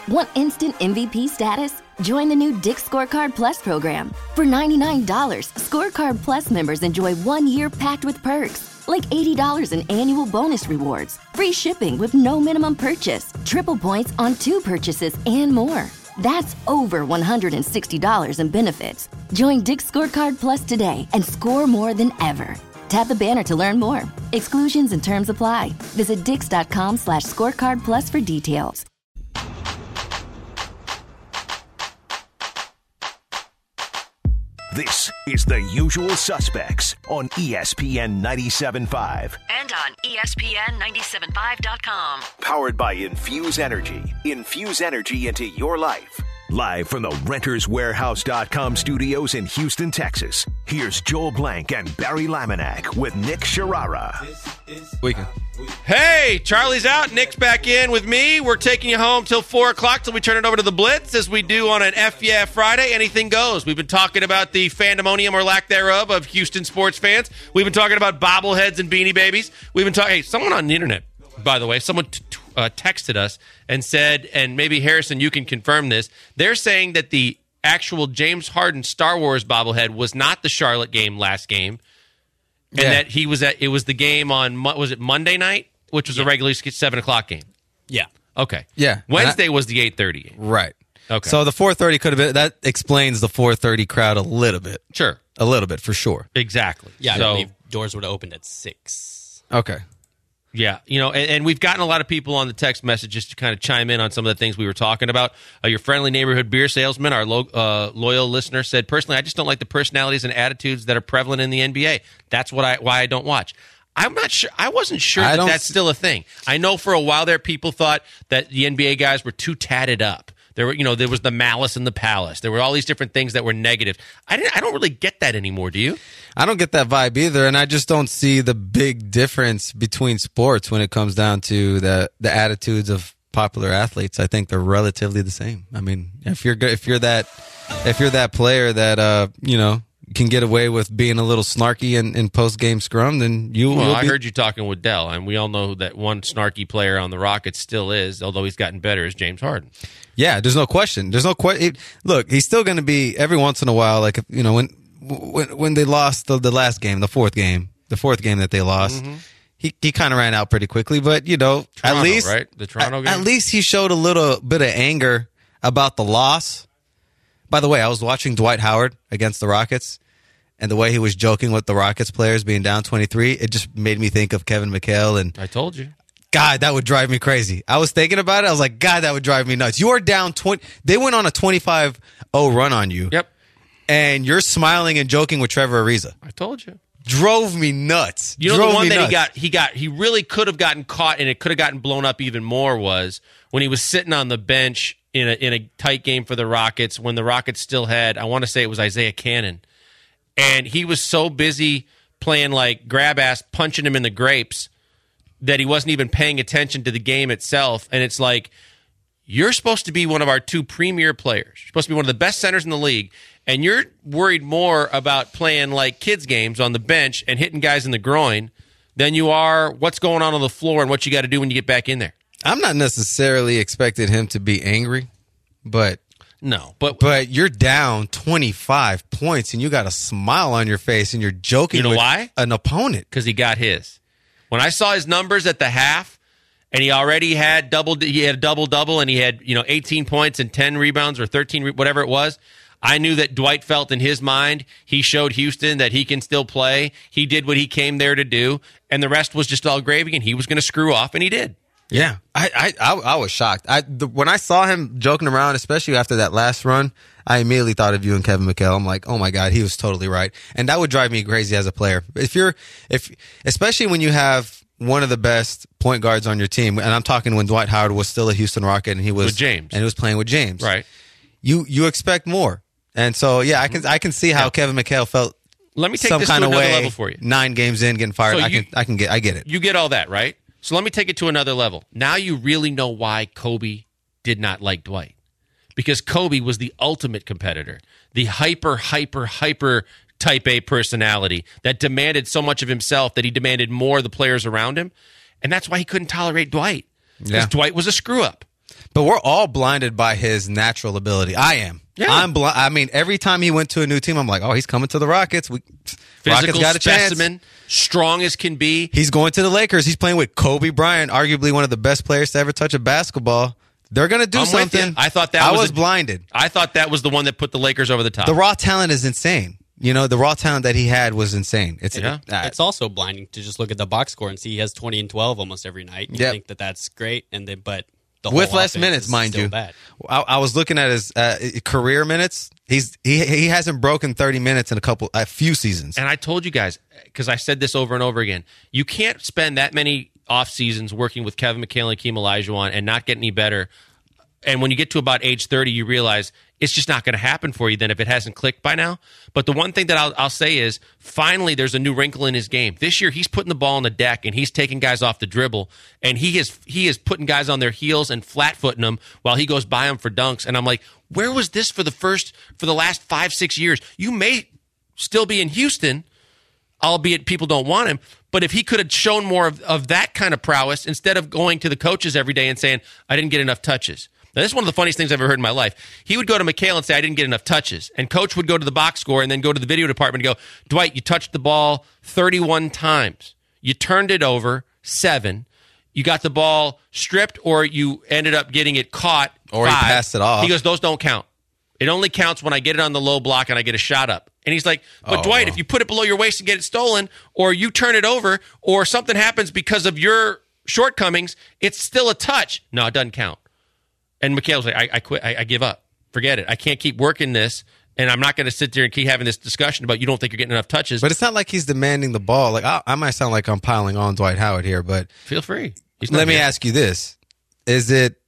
Want instant MVP status? Join the new Dick's Scorecard Plus program. For $99, Scorecard Plus members enjoy 1 year packed with perks, like $80 in annual bonus rewards, free shipping with no minimum purchase, triple points on 2 purchases, and more. That's over $160 in benefits. Join Dick's Scorecard Plus today and score more than ever. Tap the banner to learn more. Exclusions and terms apply. Visit dix.com/scorecardplus for details. This is The Usual Suspects on ESPN 97.5. And on ESPN975.com. Powered by Infuse Energy. Infuse energy into your life. Live from the RentersWarehouse.com studios in Houston, Texas. Here's Joel Blank and Barry Laminack with Nick Sharara. Hey, Charlie's out. Nick's back in with me. We're taking you home till 4 o'clock till we turn it over to the Blitz, as we do on an F Yeah Friday. Anything goes. We've been talking about the fandemonium or lack thereof of Houston sports fans. We've been talking about bobbleheads and Beanie Babies. We've been talking. Hey, someone on the internet, by the way, someone texted us and said, and maybe Harrison, you can confirm this. They're saying that the actual James Harden Star Wars bobblehead was not the Charlotte game last game. And that he was at, it was the game on, was it Monday night, which was a regularly 7 o'clock game? Yeah. Okay. Yeah. Wednesday was the 8:30 game. Right. Okay. So the 4:30 could have been, that explains the 4:30 crowd a little bit. Sure. A little bit, for sure. Exactly. Yeah, So, I believe doors would have opened at 6. Okay. yeah, you know, and we've gotten a lot of people on the text messages to kind of chime in on some of the things we were talking about. Your friendly neighborhood beer salesman, our loyal listener, said, personally, I just don't like the personalities and attitudes that are prevalent in the NBA. That's why I don't watch. I'm not sure. I wasn't sure that's still a thing. I know for a while there, people thought that the NBA guys were too tatted up. There were, there was the malice in the palace. There were all these different things that were negative. I don't really get that anymore. Do you? I don't get that vibe either, and I just don't see the big difference between sports when it comes down to the attitudes of popular athletes. I think they're relatively the same. I mean, if you're that player that can get away with being a little snarky in post-game scrum, then I heard you talking with Dell, and we all know that one snarky player on the Rockets still is, although he's gotten better, is James Harden. Yeah, there's no question. Look, he's still going to be every once in a while, like when they lost the last game, the fourth game that they lost. Mm-hmm. He kind of ran out pretty quickly, but Toronto, at least right? The Toronto game? At least he showed a little bit of anger about the loss. By the way, I was watching Dwight Howard against the Rockets, and the way he was joking with the Rockets players being down 23, it just made me think of Kevin McHale. And I told you. God, that would drive me crazy. I was thinking about it. I was like, God, that would drive me nuts. You are down 20. They went on a 25-0 run on you. Yep. And you're smiling and joking with Trevor Ariza. I told you. Drove me nuts. The one that he really could have gotten caught and it could have gotten blown up even more was when he was sitting on the bench in a tight game for the Rockets when the Rockets still had, I want to say it was Isaiah Cannon. And he was so busy playing like grab ass, punching him in the grapes that he wasn't even paying attention to the game itself. And it's like, you're supposed to be one of our two premier players. You're supposed to be one of the best centers in the league. And you're worried more about playing like kids games on the bench and hitting guys in the groin than you are what's going on the floor and what you got to do when you get back in there. I'm not necessarily expecting him to be angry, but you're down 25 points and you got a smile on your face and you're joking with why? An opponent. Because he got his. When I saw his numbers at the half, and he already had a double-double, and he had 18 points and 10 rebounds or 13, whatever it was, I knew that Dwight felt in his mind he showed Houston that he can still play. He did what he came there to do, and the rest was just all gravy, and he was going to screw off, and he did. Yeah, I was shocked. When I saw him joking around, especially after that last run, I immediately thought of you and Kevin McHale. I'm like, oh my God, he was totally right, and that would drive me crazy as a player. Especially when you have one of the best point guards on your team, and I'm talking when Dwight Howard was still a Houston Rocket, and he was with James, and he was playing with James. Right. You expect more, and so yeah, I can see how Kevin McHale felt. Let me take some this kind to of another way, level for you. 9 games in, getting fired. So I get it. You get all that, right? So let me take it to another level. Now you really know why Kobe did not like Dwight. Because Kobe was the ultimate competitor. The hyper type A personality that demanded so much of himself that he demanded more of the players around him. And that's why he couldn't tolerate Dwight. Because Dwight was a screw-up. But we're all blinded by his natural ability. I am. Yeah. I mean, every time he went to a new team, I'm like, oh, he's coming to the Rockets. Rockets got a specimen, chance. strong as can be. He's going to the Lakers. He's playing with Kobe Bryant, arguably one of the best players to ever touch a basketball. They're going to do something. I thought that I was blinded. I thought that was the one that put the Lakers over the top. The raw talent is insane. The raw talent that he had was insane. It's also blinding to just look at the box score and see he has 20 and 12 almost every night. You think that's great, but the whole with less offense minutes, is mind still you. Bad. I was looking at his career minutes. He hasn't broken 30 minutes in a few seasons. And I told you guys, because I said this over and over again, you can't spend that many off seasons working with Kevin McHale and Hakeem Olajuwon and not get any better. And when you get to about age 30, you realize it's just not going to happen for you then if it hasn't clicked by now. But the one thing that I'll say is, finally, there's a new wrinkle in his game. This year, he's putting the ball on the deck, and he's taking guys off the dribble, and he is putting guys on their heels and flat-footing them while he goes by them for dunks. And I'm like, where was this for the last 5-6 years? You may still be in Houston, albeit people don't want him. But if he could have shown more of that kind of prowess instead of going to the coaches every day and saying, I didn't get enough touches. Now, this is one of the funniest things I've ever heard in my life. He would go to McHale and say, I didn't get enough touches. And coach would go to the box score and then go to the video department and go, Dwight, you touched the ball 31 times. You turned it over 7. You got the ball stripped or you ended up getting it caught or 5. He passed it off. He goes, those don't count. It only counts when I get it on the low block and I get a shot up. And he's like, but Dwight, if you put it below your waist and get it stolen, or you turn it over, or something happens because of your shortcomings, it's still a touch. No, it doesn't count. And McHale's like, I quit. I give up. Forget it. I can't keep working this, and I'm not going to sit there and keep having this discussion about you don't think you're getting enough touches. But it's not like he's demanding the ball. Like I might sound like I'm piling on Dwight Howard here, but feel free. Let me ask you this: is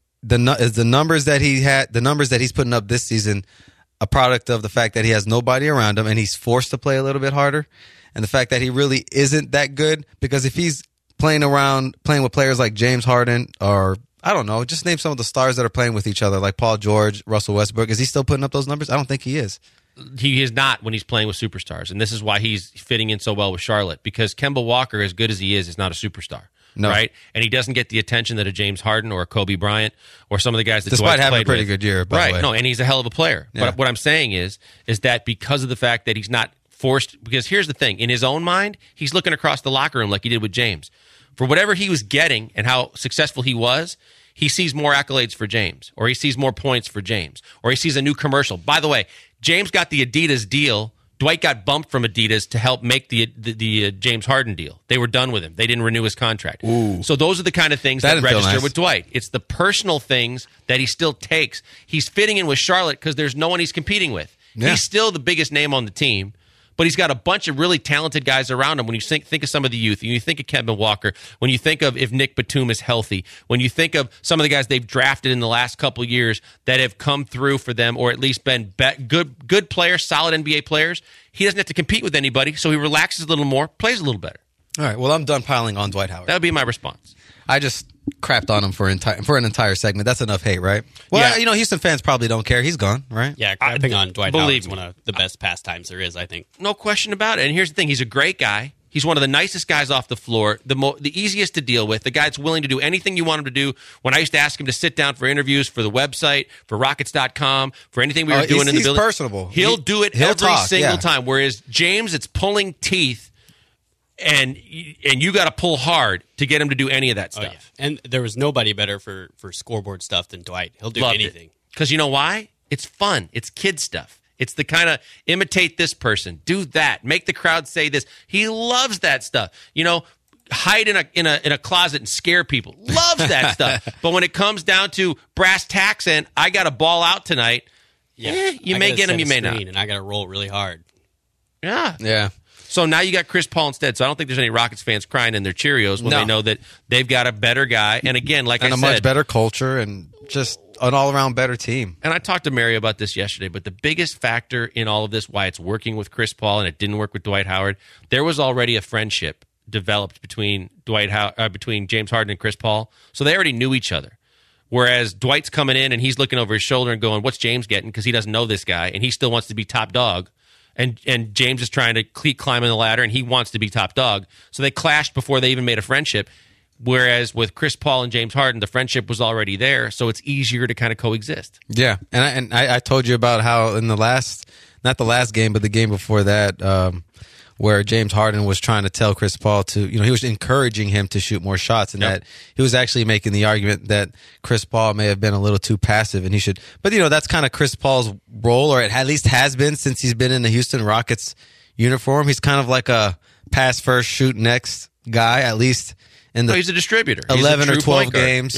the numbers that he's putting up this season a product of the fact that he has nobody around him and he's forced to play a little bit harder, and the fact that he really isn't that good? Because if he's playing with players like James Harden or I don't know, just name some of the stars that are playing with each other, like Paul George, Russell Westbrook. Is he still putting up those numbers? I don't think he is. He is not when he's playing with superstars, and this is why he's fitting in so well with Charlotte, because Kemba Walker, as good as he is not a superstar. No. Right? And he doesn't get the attention that a James Harden or a Kobe Bryant or some of the guys that Despite Dwight having played a pretty with. good year, by the way. No, and he's a hell of a player. Yeah. But what I'm saying is that because of the fact that he's not forced, because here's the thing, in his own mind, he's looking across the locker room like he did with James. For whatever he was getting and how successful he was, he sees more accolades for James, or he sees more points for James, or he sees a new commercial. By the way, James got the Adidas deal. Dwight got bumped from Adidas to help make the James Harden deal. They were done with him. They didn't renew his contract. Ooh. So those are the kind of things that register nice. with Dwight. It's the personal things that he still takes. He's fitting in with Charlotte because there's no one he's competing with. Yeah. He's still the biggest name on the team. But he's got a bunch of really talented guys around him. When you think of some of the youth, when you think of Kevin Walker, when you think of if Nick Batum is healthy, when you think of some of the guys they've drafted in the last couple of years that have come through for them or at least been good players, solid NBA players, he doesn't have to compete with anybody, so he relaxes a little more, plays a little better. All right, well, I'm done piling on Dwight Howard. That would be my response. I just crapped on him for an entire segment. That's enough hate, right? Well, Yeah. Houston fans probably don't care. He's gone, right? Yeah, crapping on Dwight believe Howard's me. one of the best pastimes there is, I think. No question about it. And here's the thing. He's a great guy. He's one of the nicest guys off the floor, the easiest to deal with, the guy that's willing to do anything you want him to do. When I used to ask him to sit down for interviews for the website, for Rockets.com, for anything we were doing in the building. He's personable. He'll do it he'll every talk, single yeah. time. Whereas James, it's pulling teeth, and you got to pull hard to get him to do any of that stuff. Oh, yeah. And there was nobody better for scoreboard stuff than Dwight. He'll do anything. Because you know why? It's fun. It's kid stuff. It's the kind of imitate this person, do that, make the crowd say this. He loves that stuff. Hide in a closet and scare people. Loves that stuff. But when it comes down to brass tacks and I got to ball out tonight, you may get him, you may not. And I got to roll really hard. Yeah. Yeah. So now you got Chris Paul instead. So I don't think there's any Rockets fans crying in their Cheerios when they know that they've got a better guy. And again, like I said, a much better culture and just an all-around better team. And I talked to Mary about this yesterday, but the biggest factor in all of this, why it's working with Chris Paul and it didn't work with Dwight Howard, there was already a friendship developed between James Harden and Chris Paul. So they already knew each other. Whereas Dwight's coming in and he's looking over his shoulder and going, what's James getting? Because he doesn't know this guy and he still wants to be top dog. And James is trying to keep climbing the ladder and he wants to be top dog. So they clashed before they even made a friendship. Whereas with Chris Paul and James Harden, the friendship was already there, so it's easier to kind of coexist. Yeah, and I told you about how in the not the last game, but the game before that, where James Harden was trying to tell Chris Paul to, he was encouraging him to shoot more shots, and that he was actually making the argument that Chris Paul may have been a little too passive and he should. But, that's kind of Chris Paul's role, or it at least has been since he's been in the Houston Rockets uniform. He's kind of like a pass first, shoot next guy, at least in the he's a distributor. 11 or 12 games,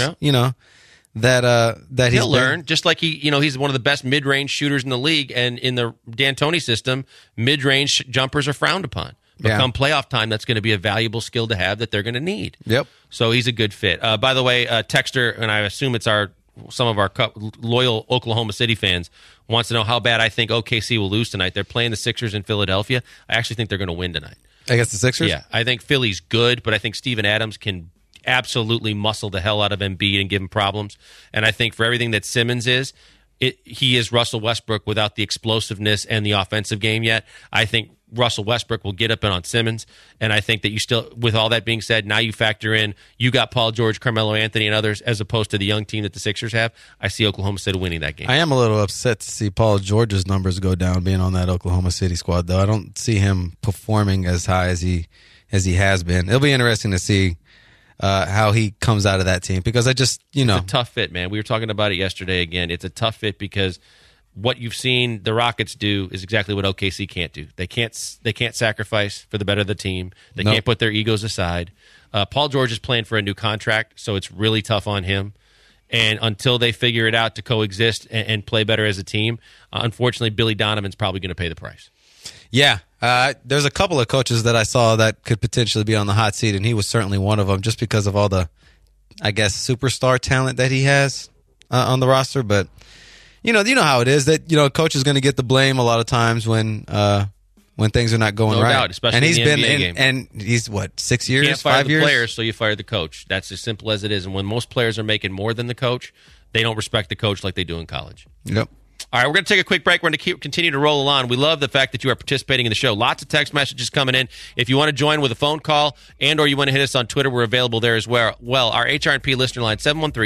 that he'll learn. Just like he's one of the best mid-range shooters in the league, and in the D'Antoni system, mid-range jumpers are frowned upon. But come playoff time, that's going to be a valuable skill to have that they're going to need. Yep. So he's a good fit. By the way, Texter, and I assume it's some of our loyal Oklahoma City fans, wants to know how bad I think OKC will lose tonight. They're playing the Sixers in Philadelphia. I actually think they're going to win tonight. Against the Sixers? Yeah, I think Philly's good, but I think Steven Adams can absolutely muscle the hell out of Embiid and give him problems. And I think for everything that Simmons is, he is Russell Westbrook without the explosiveness and the offensive game yet. I think Russell Westbrook will get up and on Simmons, and I think that you still, with all that being said, now you factor in, you got Paul George, Carmelo Anthony, and others, as opposed to the young team that the Sixers have. I see Oklahoma City winning that game. I am a little upset to see Paul George's numbers go down being on that Oklahoma City squad, though. I don't see him performing as high as he has been. It'll be interesting to see how he comes out of that team, because it's a tough fit, man. We were talking about it yesterday again. It's a tough fit because what you've seen the Rockets do is exactly what OKC can't do. They can't sacrifice for the better of the team. They can't put their egos aside. Paul George is playing for a new contract, so it's really tough on him. And until they figure it out to coexist and play better as a team, unfortunately, Billy Donovan's probably going to pay the price. Yeah. There's a couple of coaches that I saw that could potentially be on the hot seat, and he was certainly one of them just because of all the, I guess, superstar talent that he has on the roster. But you know how it is that a coach is going to get the blame a lot of times when things are not going right. No doubt, especially and he's in the been NBA game. And he's 6 years, you can't fire 5 the years. Players, so you fire the coach. That's as simple as it is. And when most players are making more than the coach, they don't respect the coach like they do in college. Yep. All right, we're going to take a quick break. We're going to continue to roll on. We love the fact that you are participating in the show. Lots of text messages coming in. If you want to join with a phone call and or you want to hit us on Twitter, we're available there as well. Our HR&P listener line,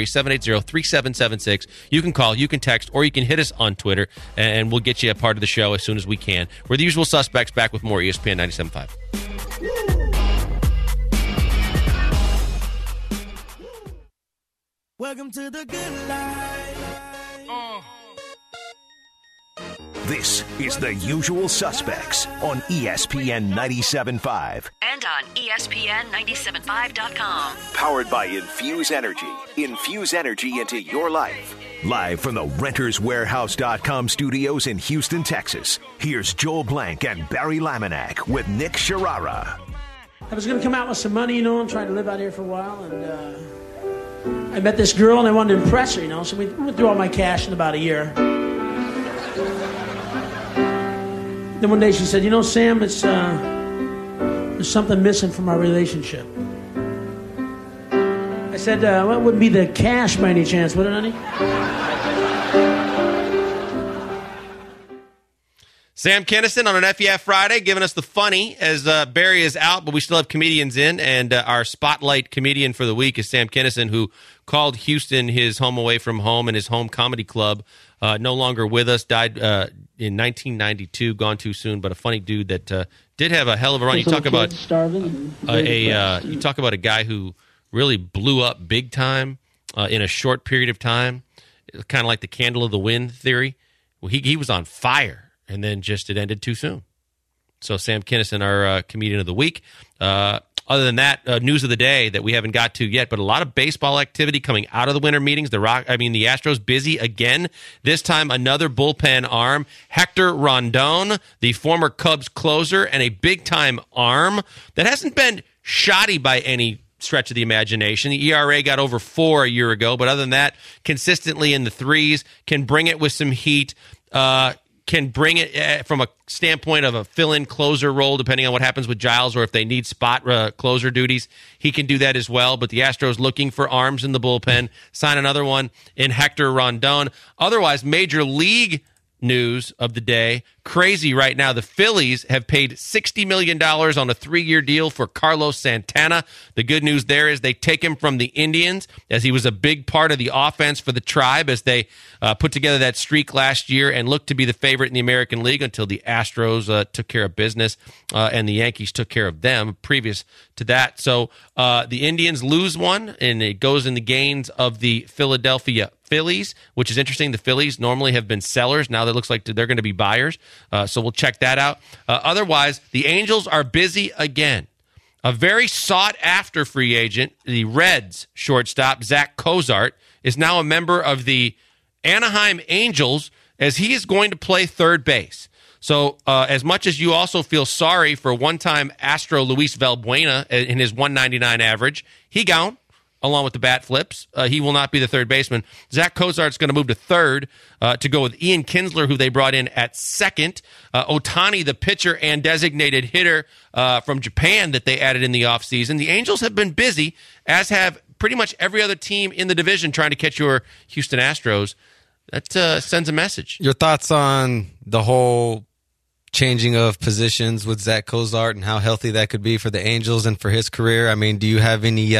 713-780-3776. You can call, you can text, or you can hit us on Twitter, and we'll get you a part of the show as soon as we can. We're the usual suspects, back with more ESPN 97.5. Welcome to the good life. This is The Usual Suspects on ESPN 97.5. And on ESPN975.com. Powered by Infuse Energy. Infuse energy into your life. Live from the RentersWarehouse.com studios in Houston, Texas. Here's Joel Blank and Barry Laminack with Nick Sharara. I was going to come out with some money, I'm trying to live out here for a while, and I met this girl, and I wanted to impress her, so we went through all my cash in about a year. Then one day she said, Sam, there's something missing from our relationship. I said, well, it wouldn't be the cash by any chance, would it, honey? Sam Kinison on an FEF Friday giving us the funny as Barry is out, but we still have comedians in, and our spotlight comedian for the week is Sam Kinison, who called Houston his home away from home and his home comedy club. No longer with us, died in 1992, gone too soon, but a funny dude that did have a hell of a run. You talk about you talk about a guy who really blew up big time in a short period of time, kind of like the candle of the wind theory. Well, he was on fire, and then just it ended too soon. So Sam Kinison, our comedian of the week. Other than that, news of the day that we haven't got to yet, but a lot of baseball activity coming out of the winter meetings. The Astros busy again. This time, another bullpen arm. Hector Rondon, the former Cubs closer, and a big-time arm that hasn't been shoddy by any stretch of the imagination. The ERA got over 4 a year ago, but other than that, consistently in the threes, can bring it with some heat, can bring it from a standpoint of a fill-in closer role, depending on what happens with Giles or if they need spot closer duties. He can do that as well, but the Astros looking for arms in the bullpen. Sign another one in Hector Rondon. Otherwise, Major League news of the day. crazy right now. The Phillies have paid $60 million on a 3-year deal for Carlos Santana. The good news there is they take him from the Indians, as he was a big part of the offense for the Tribe as they put together that streak last year and looked to be the favorite in the American League until the Astros took care of business and the Yankees took care of them previous to that. So the Indians lose one, and it goes in the gains of the Philadelphia Phillies, which is interesting. The Phillies normally have been sellers. Now it looks like they're going to be buyers. So we'll check that out. Otherwise, the Angels are busy again. A very sought-after free agent, the Reds shortstop, Zach Cozart, is now a member of the Anaheim Angels as he is going to play third base. So as much as you also feel sorry for one-time Astro Luis Valbuena in his 199 average, he gone. Along with the bat flips. He will not be the third baseman. Zach Cozart's going to move to third to go with Ian Kinsler, who they brought in at second. Ohtani, the pitcher and designated hitter from Japan that they added in the offseason. The Angels have been busy, as have pretty much every other team in the division trying to catch your Houston Astros. That sends a message. Your thoughts on the whole changing of positions with Zach Cozart and how healthy that could be for the Angels and for his career? I mean, do you have any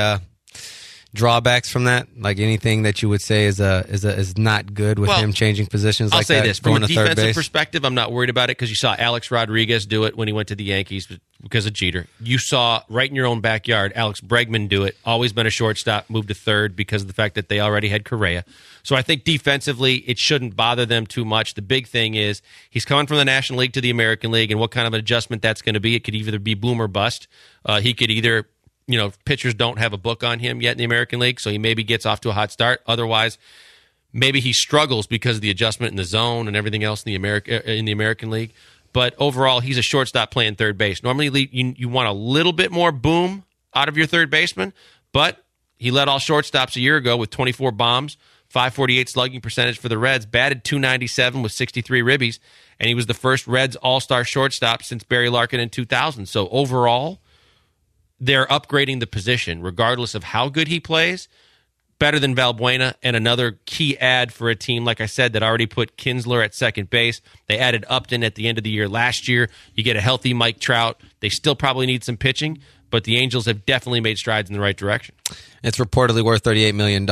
drawbacks from that? Like anything that you would say is not good with him changing positions like that? I'll say this. From a defensive perspective, I'm not worried about it because you saw Alex Rodriguez do it when he went to the Yankees because of Jeter. You saw right in your own backyard Alex Bregman do it. Always been a shortstop, moved to third because of the fact that they already had Correa. So I think defensively it shouldn't bother them too much. The big thing is he's coming from the National League to the American League, and what kind of an adjustment that's going to be. It could either be boom or bust. He could either... pitchers don't have a book on him yet in the American League, so he maybe gets off to a hot start. Otherwise, maybe he struggles because of the adjustment in the zone and everything else in the American League. But overall, he's a shortstop playing third base. Normally, you want a little bit more boom out of your third baseman, but he led all shortstops a year ago with 24 bombs, 548 slugging percentage for the Reds, batted .297 with 63 ribbies, and he was the first Reds all-star shortstop since Barry Larkin in 2000. So overall, they're upgrading the position, regardless of how good he plays, better than Valbuena, and another key add for a team, like I said, that already put Kinsler at second base. They added Upton at the end of the year last year. You get a healthy Mike Trout. They still probably need some pitching, but the Angels have definitely made strides in the right direction. It's reportedly worth $38 million.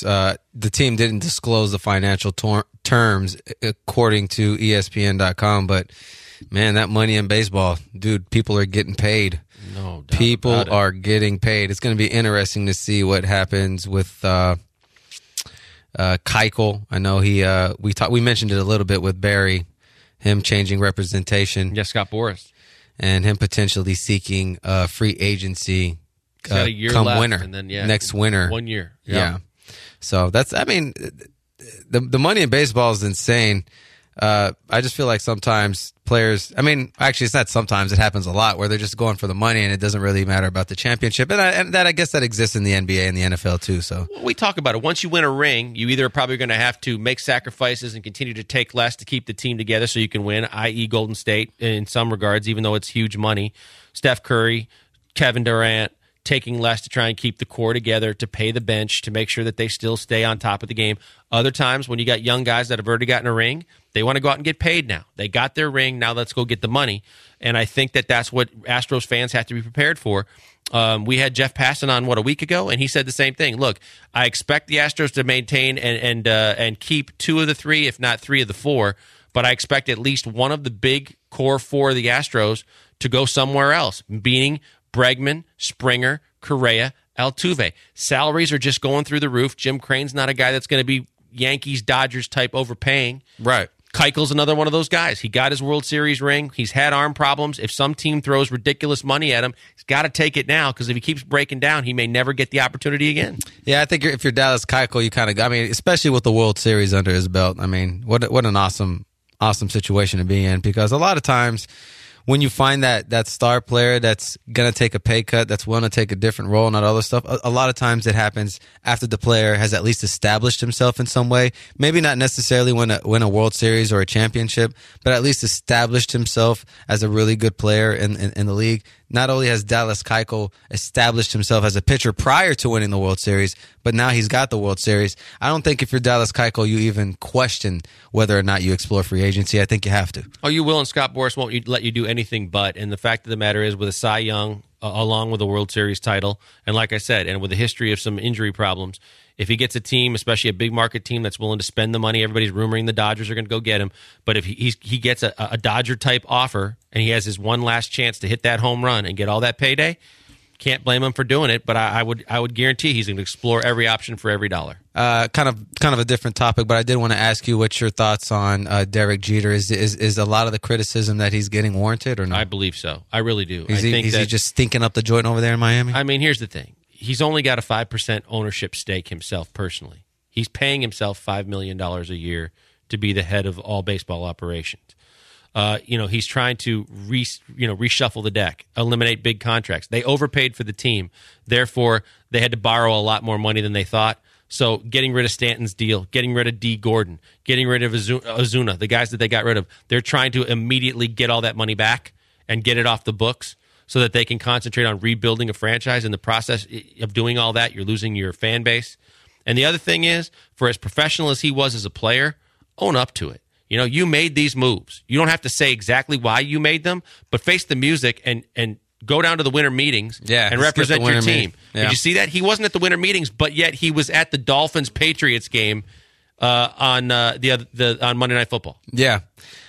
The team didn't disclose the financial terms, according to ESPN.com, but man, that money in baseball, dude, people are getting paid. No doubt. People are getting paid. It's going to be interesting to see what happens with Keuchel. I know we mentioned it a little bit with Barry, him changing representation. Yeah, Scott Boras. And him potentially seeking free agency got a year come left, winter. And then, next winter. 1 year. Yeah. So that's, I mean, the money in baseball is insane. I just feel like sometimes players, I mean, actually it's not sometimes, it happens a lot where they're just going for the money and it doesn't really matter about the championship. And I guess that exists in the NBA and the NFL too. So we talk about it. Once you win a ring, you either are probably going to have to make sacrifices and continue to take less to keep the team together so you can win, i.e. Golden State in some regards, even though it's huge money. Steph Curry, Kevin Durant, taking less to try and keep the core together, to pay the bench, to make sure that they still stay on top of the game. Other times when you got young guys that have already gotten a ring, they want to go out and get paid now. They got their ring, now let's go get the money. And I think that that's what Astros fans have to be prepared for. We had Jeff Passan on, a week ago, and he said the same thing. Look, I expect the Astros to maintain and keep 2 of the 3, if not 3 of the 4, but I expect at least one of the big core 4 of the Astros to go somewhere else, meaning Bregman, Springer, Correa, Altuve. Salaries are just going through the roof. Jim Crane's not a guy that's going to be Yankees, Dodgers type overpaying. Right. Keuchel's another one of those guys. He got his World Series ring. He's had arm problems. If some team throws ridiculous money at him, he's got to take it now because if he keeps breaking down, he may never get the opportunity again. Yeah, I think if you're Dallas Keuchel, you kind of, I mean, especially with the World Series under his belt, I mean, what an awesome situation to be in, because a lot of times when you find that star player that's going to take a pay cut, that's willing to take a different role and all other stuff, a lot of times it happens after the player has at least established himself in some way. Maybe not necessarily win a World Series or a championship, but at least established himself as a really good player in the league. not only has Dallas Keuchel established himself as a pitcher prior to winning the World Series, but now he's got the World Series. I don't think if you're Dallas Keuchel, you even question whether or not you explore free agency. I think you have to. Oh, you will, and Scott Boras won't let you do anything but. And the fact of the matter is, with a Cy Young, along with a World Series title, and like I said, and with a history of some injury problems, if he gets a team, especially a big market team that's willing to spend the money, everybody's rumoring the Dodgers are going to go get him. But if he gets a Dodger-type offer and he has his one last chance to hit that home run and get all that payday, can't blame him for doing it. But I would guarantee he's going to explore every option for every dollar. Kind of a different topic, but I did want to ask you what's your thoughts on Derek Jeter. Is a lot of the criticism that he's getting warranted or not? I believe so. I really do. Is he just stinking up the joint over there in Miami? I mean, here's the thing. He's only got a 5% ownership stake himself personally. He's paying himself $5 million a year to be the head of all baseball operations. He's trying to reshuffle the deck, eliminate big contracts. They overpaid for the team. Therefore, they had to borrow a lot more money than they thought. So getting rid of Stanton's deal, getting rid of D. Gordon, getting rid of Ozuna, the guys that they got rid of, they're trying to immediately get all that money back and get it off the books, so that they can concentrate on rebuilding a franchise. In the process of doing all that, you're losing your fan base. And the other thing is, for as professional as he was as a player, own up to it. You made these moves. You don't have to say exactly why you made them, but face the music and go down to the winter meetings and represent your team. Yeah. Did you see that? He wasn't at the winter meetings, but yet he was at the Dolphins-Patriots game on Monday Night Football. Yeah,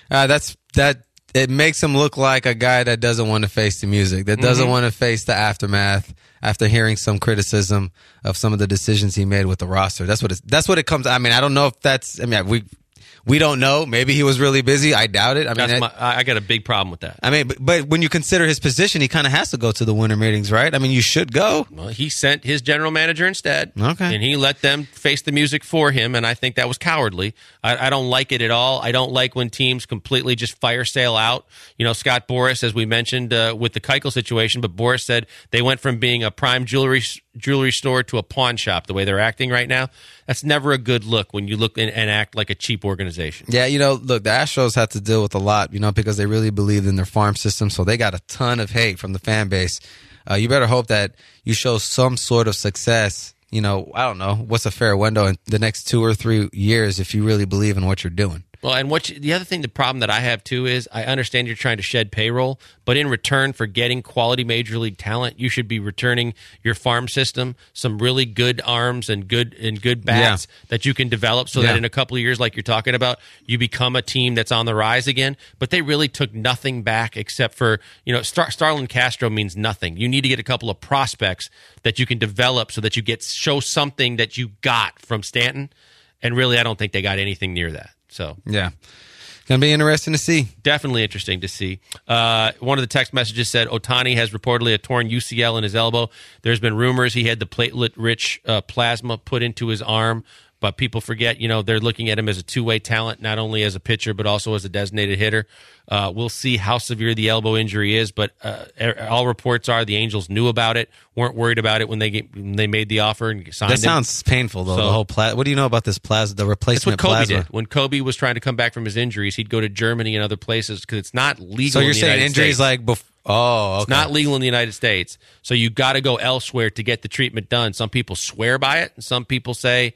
that. It makes him look like a guy that doesn't want to face the music, that doesn't want to face the aftermath after hearing some criticism of some of the decisions he made with the roster. That's what it comes. I mean, I don't know if that's. I mean, we don't know. Maybe he was really busy. I doubt it. I got a big problem with that. I mean, but when you consider his position, he kind of has to go to the winter meetings, right? I mean, you should go. Well, he sent his general manager instead. Okay. And he let them face the music for him, and I think that was cowardly. I don't like it at all. I don't like when teams completely just fire sale out. Scott Boras, as we mentioned with the Keuchel situation, but Boras said they went from being a prime jewelry store to a pawn shop, the way they're acting right now. That's never a good look when you look and act like a cheap organization. Yeah, look, the Astros have to deal with a lot, because they really believed in their farm system, so they got a ton of hate from the fan base. You better hope that you show some sort of success. I don't know, what's a fair window in the next 2 or 3 years if you really believe in what you're doing. Well, and the other thing, the problem that I have too is I understand you're trying to shed payroll, but in return for getting quality major league talent, you should be returning your farm system some really good arms and good bats that you can develop so that in a couple of years, like you're talking about, you become a team that's on the rise again. But they really took nothing back except for Starlin Castro means nothing. You need to get a couple of prospects that you can develop so that you show something that you got from Stanton. And really, I don't think they got anything near that. So yeah, going to be interesting to see. Definitely interesting to see. One of the text messages said Ohtani has reportedly a torn UCL in his elbow. There's been rumors he had the platelet-rich plasma put into his arm, but people forget, they're looking at him as a two-way talent, not only as a pitcher but also as a designated hitter. We'll see how severe the elbow injury is, but all reports are the Angels knew about it, weren't worried about it when they made the offer and signed him. That sounds painful, though. So, the whole what do you know about this plasma? The replacement plasma. That's what Kobe did. When Kobe was trying to come back from his injuries, he'd go to Germany and other places because it's not legal. So you're in the saying United injuries States. like before? Oh, okay. It's not legal in the United States, so you got to go elsewhere to get the treatment done. Some people swear by it, and some people say,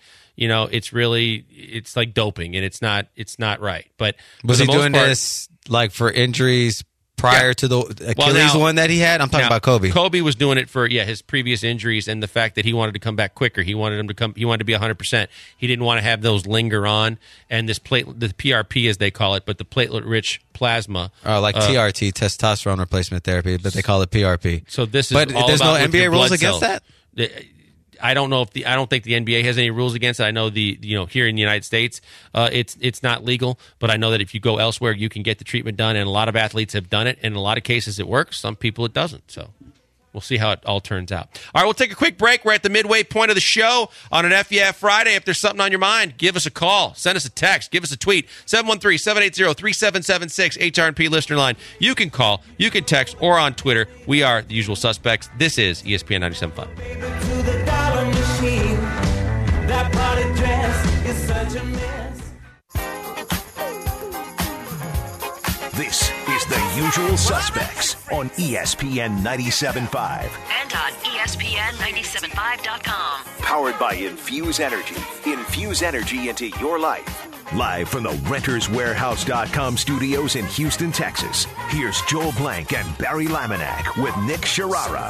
it's like doping, and it's not right. But was he doing this like for injuries prior to the Achilles one that he had? I'm talking about Kobe. Kobe was doing it for his previous injuries and the fact that he wanted to come back quicker. He wanted him to come. He wanted to be 100%. He didn't want to have those linger on. And this the PRP as they call it, but the platelet-rich plasma, like TRT, testosterone replacement therapy, but they call it PRP. So this is but all there's about no NBA rules against cells. that. I don't know I don't think the NBA has any rules against it. I know here in the United States, it's not legal, but I know that if you go elsewhere, you can get the treatment done, and a lot of athletes have done it. And in a lot of cases, it works. Some people, it doesn't. So we'll see how it all turns out. All right, we'll take a quick break. We're at the midway point of the show on an FYF Friday. If there's something on your mind, give us a call, send us a text, give us a tweet. 713-780-3776 HRP listener line. You can call, you can text, or on Twitter. We are the usual suspects. This is ESPN 97.5. That party dress is such a mess. This is The Usual Suspects on ESPN 97.5. And on ESPN975.com. Powered by Infuse Energy. Infuse energy into your life. Live from the RentersWarehouse.com studios in Houston, Texas. Here's Joel Blank and Barry Laminack with Nick Sharara.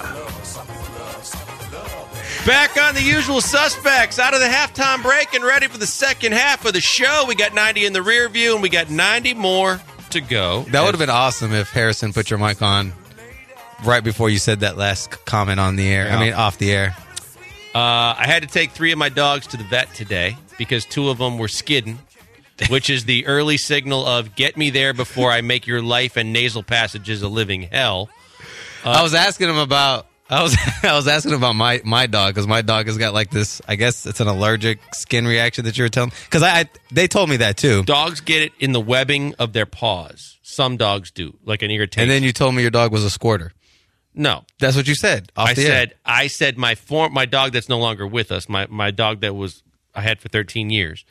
Back on the usual suspects, out of the halftime break and ready for the second half of the show. We got 90 in the rear view, and we got 90 more to go. That would have been awesome if Harrison put your mic on right before you said that last comment on the air. Yeah. I mean, off the air. I had to take 3 of my dogs to the vet today because 2 of them were skidding, which is the early signal of get me there before I make your life and nasal passages a living hell. I was asking him about I was asking about my dog because my dog has got like this. I guess it's an allergic skin reaction that you were telling me, because they told me that too. Dogs get it in the webbing of their paws. Some dogs do, like an irritation. And then you told me your dog was a squirter. No, that's what you said. I said my dog that's no longer with us. My dog that I had for 13 years.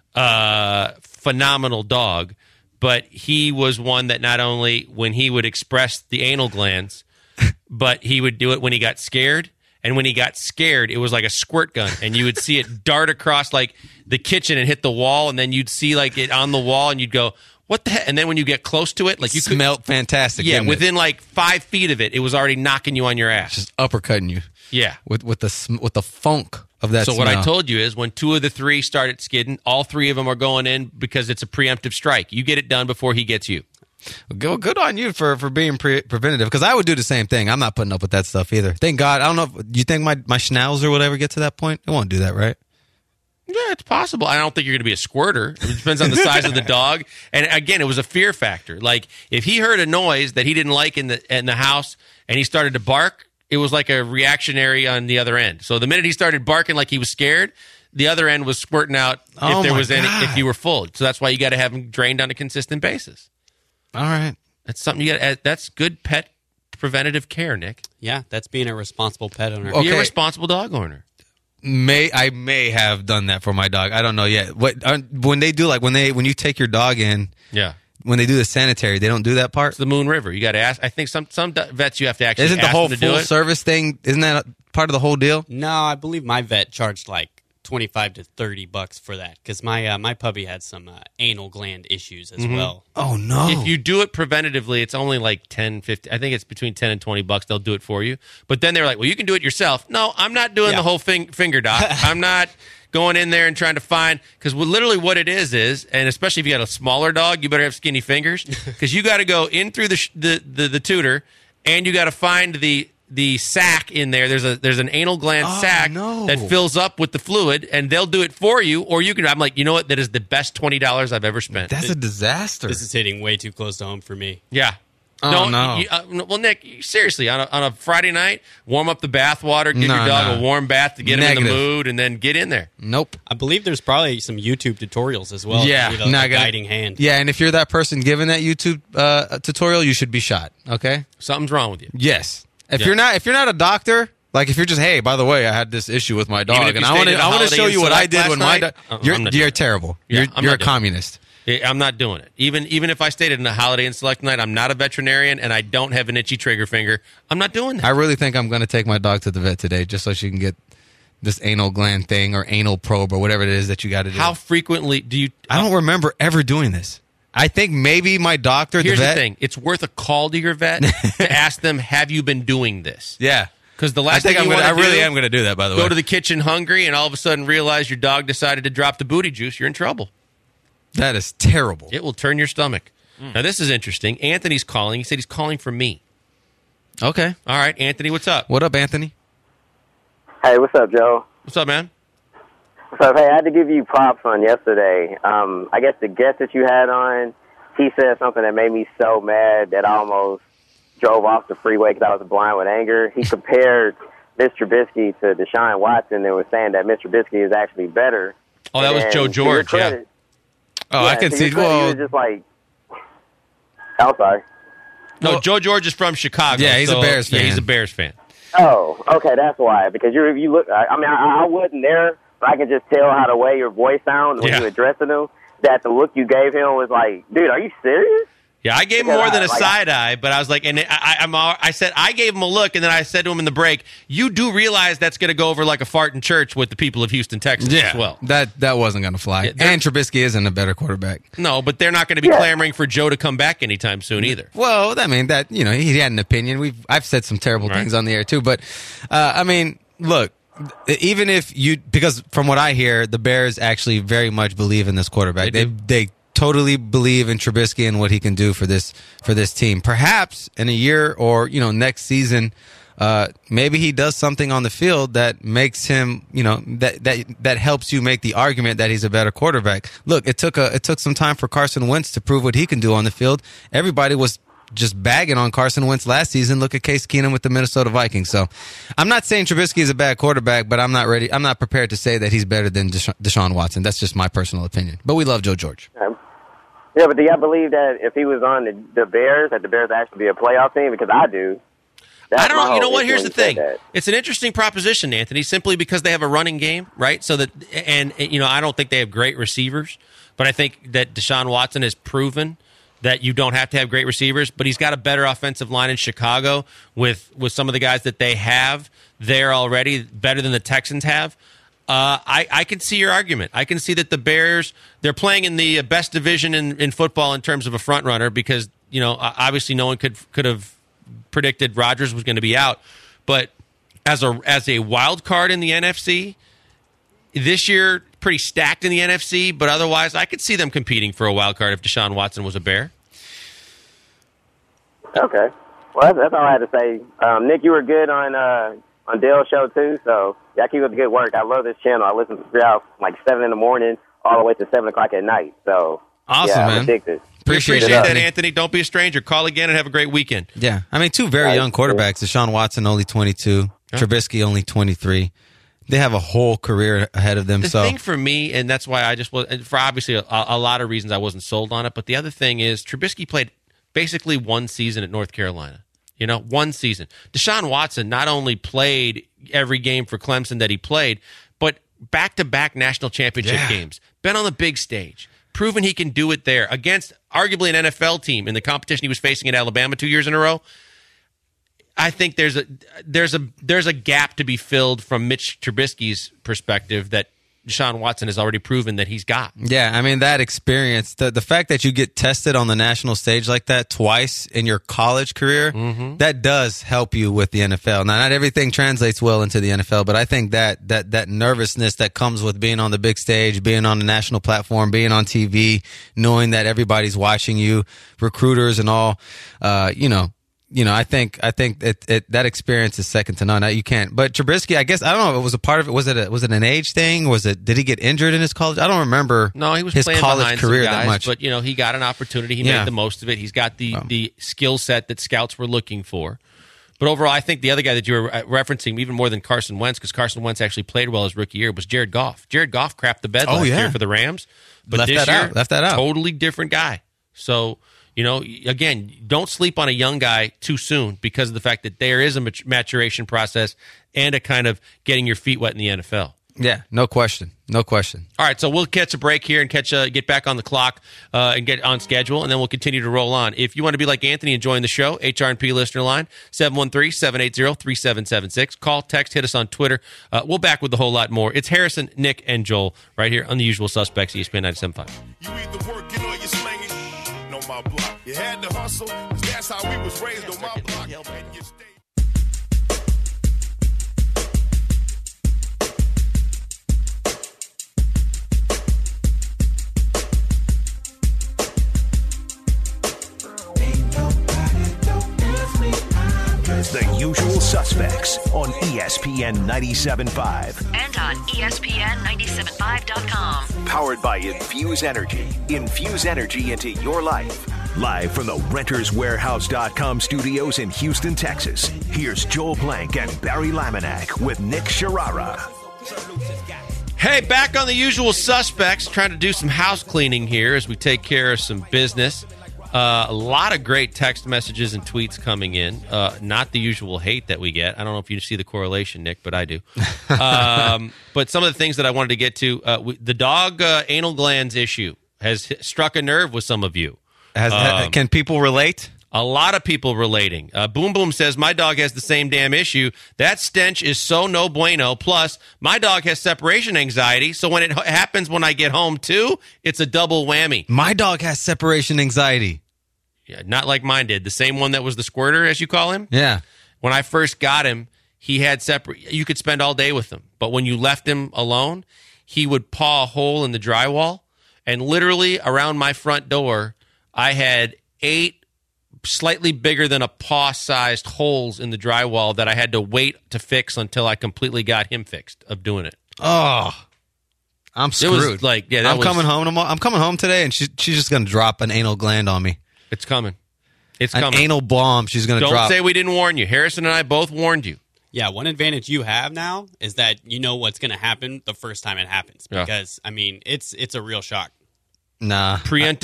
Phenomenal dog, but he was one that not only when he would express the anal glands, but he would do it when he got scared. And when he got scared, it was like a squirt gun, and you would see it dart across like the kitchen and hit the wall, and then you'd see like it on the wall, and you'd go, "What the heck?" And then when you get close to it, like you smelled fantastic. Yeah, within like 5 feet of it, it was already knocking you on your ass, just uppercutting you. Yeah, with the funk of that. So smell. what I told you is when 2 of the 3 started skidding, all 3 of them are going in because it's a preemptive strike. You get it done before he gets you. Good on you for being preventative, because I would do the same thing. I'm not putting up with that stuff either. Thank God. I don't know. Do you think my Schnauzer would ever get to that point? It won't do that, right? Yeah, it's possible. I don't think you're going to be a squirter. It depends on the size of the dog. And again, it was a fear factor. Like if he heard a noise that he didn't like in the house and he started to bark, it was like a reactionary on the other end. So the minute he started barking like he was scared, the other end was squirting out if you were full. So that's why you got to have him drained on a consistent basis. All right. That's something that's good pet preventative care, Nick. Yeah, that's being a responsible pet owner. Be a responsible dog owner. I may have done that for my dog. I don't know yet. When they do when you take your dog in, yeah. When they do the sanitary, they don't do that part. It's the Moon River. You got to ask. I think some vets you have to actually. Isn't the whole full service thing? Isn't that part of the whole deal? No, I believe my vet charged like $25 to $30 for that because my puppy had some anal gland issues as well. Oh no! If you do it preventatively, it's only like 10, 50. I think it's between $10 and $20. They'll do it for you. But then they're like, "Well, you can do it yourself." No, I'm not doing the whole finger doc. I'm not going in there and trying to find, because literally what it is, and especially if you got a smaller dog, you better have skinny fingers because you got to go in through the tutor, and you got to find the sac in there. There's an anal gland sac that fills up with the fluid, and they'll do it for you, or you can. I'm like, you know what? That is the best $20 I've ever spent. That's a disaster. This is hitting way too close to home for me. Yeah. Oh, no. Well, Nick, seriously, on a Friday night, warm up the bath water, give your dog a warm bath to get him in the mood, and then get in there. Nope. I believe there's probably some YouTube tutorials as well. Yeah, a guiding hand. Yeah, and if you're that person giving that YouTube tutorial, you should be shot. Okay, something's wrong with you. Yes. If you're not a doctor, like if you're just, hey, by the way, I had this issue with my dog, and I want to show you what I did when my dog. You're terrible. Yeah, you're a communist. I'm not doing it. Even if I stayed in a Holiday Inn Select night, I'm not a veterinarian, and I don't have an itchy trigger finger. I'm not doing that. I really think I'm going to take my dog to the vet today just so she can get this anal gland thing or anal probe or whatever it is that you got to do. How frequently do you? I don't remember ever doing this. I think maybe my doctor, Here's the vet. The thing. It's worth a call to your vet to ask them, have you been doing this? Yeah. Because the last thing I really am going to do that, by the way. Go to the kitchen hungry and all of a sudden realize your dog decided to drop the booty juice. You're in trouble. That is terrible. It will turn your stomach. Now, this is interesting. Anthony's calling. He said he's calling for me. Okay. All right, Anthony, what's up? What up, Anthony? Hey, what's up, Joe? What's up, man? So, hey, I had to give you props on yesterday. I guess the guest that you had on, he said something that made me so mad that I almost drove off the freeway because I was blind with anger. He compared Mr. Trubisky to Deshaun Watson and was saying that Mr. Trubisky is actually better. Oh, that was Joe George, yeah. Oh, I can see. Well, he was just like, I'm sorry. No, Joe George is from Chicago. Yeah, he's a Bears fan. Yeah, he's a Bears fan. Oh, okay, that's why. Because you look. I mean, I wasn't there, but I can just tell how the way your voice sounds when you addressing him. That the look you gave him was like, dude, are you serious? Yeah, I gave him more than a side eye, but I was like, and I said I gave him a look, and then I said to him in the break, "You do realize that's going to go over like a fart in church with the people of Houston, Texas, as well." That wasn't going to fly. Yeah, and Trubisky isn't a better quarterback. No, but they're not going to be clamoring for Joe to come back anytime soon either. Well, I mean that he had an opinion. I've said some terrible things on the air too, but I mean, look. Even if because from what I hear, the Bears actually very much believe in this quarterback. They totally believe in Trubisky and what he can do for this team. Perhaps in a year or next season, maybe he does something on the field that makes him that helps you make the argument that he's a better quarterback. Look, it took some time for Carson Wentz to prove what he can do on the field. Everybody was just bagging on Carson Wentz last season. Look at Case Keenum with the Minnesota Vikings. So I'm not saying Trubisky is a bad quarterback, but I'm not prepared to say that he's better than Deshaun Watson. That's just my personal opinion. But we love Joe George. Yeah, but do y'all believe that if he was on the Bears, that the Bears actually be a playoff team? Because I do. I don't know. You know what? Here's the thing. It's an interesting proposition, Anthony, simply because they have a running game, right? So that, and I don't think they have great receivers, but I think that Deshaun Watson has proven that you don't have to have great receivers, but he's got a better offensive line in Chicago with some of the guys that they have there already, better than the Texans have. I can see your argument. I can see that the Bears, they're playing in the best division in football in terms of a front runner because, obviously no one could have predicted Rodgers was going to be out. But as a wild card in the NFC, this year pretty stacked in the NFC, but otherwise I could see them competing for a wild card if Deshaun Watson was a Bear. Okay. Well, that's all I had to say. Nick, you were good on Dale's show, too, so y'all keep up the good work. I love this channel. I listen to it like 7 in the morning all the way to 7 o'clock at night. So, awesome, yeah, man. I'm addicted. Appreciate that, Anthony. Don't be a stranger. Call again and have a great weekend. Yeah. I mean, two very young quarterbacks. Deshaun Watson, only 22. Yeah. Trubisky, only 23. They have a whole career ahead of them. The thing for me, and that's why I just was, for obviously a lot of reasons I wasn't sold on it, but the other thing is Trubisky played basically one season at North Carolina. One season. Deshaun Watson not only played every game for Clemson that he played, but back-to-back national championship games. Been on the big stage. Proven he can do it there against arguably an NFL team in the competition he was facing at Alabama 2 years in a row. I think there's a gap to be filled from Mitch Trubisky's perspective that Deshaun Watson has already proven that he's got. Yeah, I mean, that experience, the fact that you get tested on the national stage like that twice in your college career, that does help you with the NFL. Now, not everything translates well into the NFL, but I think that nervousness that comes with being on the big stage, being on the national platform, being on TV, knowing that everybody's watching you, recruiters and all, I think that experience is second to none. You can't. But Trubisky, I guess, I don't know if it was a part of it. Was it an age thing? Did he get injured in his college? I don't remember. No, he was his playing college career guys, that much. But he got an opportunity. He made the most of it. He's got the skill set that scouts were looking for. But overall, I think the other guy that you were referencing, even more than Carson Wentz, because Carson Wentz actually played well his rookie year, was Jared Goff. Jared Goff crapped the bed last year for the Rams, but left this year, that out. Totally different guy. So. Again, don't sleep on a young guy too soon because of the fact that there is a maturation process and a kind of getting your feet wet in the NFL. Yeah, no question. No question. All right, so we'll catch a break here and get back on the clock and get on schedule, and then we'll continue to roll on. If you want to be like Anthony and join the show, HR&P listener line, 713-780-3776. Call, text, hit us on Twitter. We'll back with a whole lot more. It's Harrison, Nick, and Joel right here on The Usual Suspects, ESPN 97.5. You either working or you're slanging on my block. You had to hustle, 'cause that's how we was raised on my block. And you stay. The Usual Suspects on ESPN 97.5. And on ESPN975.com. Powered by Infuse Energy. Infuse energy into your life. Live from the RentersWarehouse.com studios in Houston, Texas. Here's Joel Blank and Barry Laminack with Nick Sharara. Hey, back on The Usual Suspects, trying to do some house cleaning here as we take care of some business. A lot of great text messages and tweets coming in. Not the usual hate that we get. I don't know if you see the correlation, Nick, but I do. But some of the things that I wanted to get to, the dog anal glands issue has struck a nerve with some of you. Can people relate? A lot of people relating. Boom Boom says, my dog has the same damn issue. That stench is so no bueno. Plus, my dog has separation anxiety, so when it happens when I get home, too, it's a double whammy. My dog has separation anxiety. Yeah, not like mine did. The same one that was the squirter, as you call him? Yeah. When I first got him, he had you could spend all day with him. But when you left him alone, he would paw a hole in the drywall. And literally around my front door, I had 8 slightly bigger than a paw-sized holes in the drywall that I had to wait to fix until I completely got him fixed of doing it. Oh, I'm screwed. It was like, yeah, I'm coming home tomorrow. I'm coming home today, and she's just gonna drop an anal gland on me. It's coming. It's an coming. Anal bomb. She's gonna drop. Don't say we didn't warn you. Harrison and I both warned you. Yeah, one advantage you have now is that you know what's going to happen the first time it happens. Because, I mean, it's a real shock. Nah.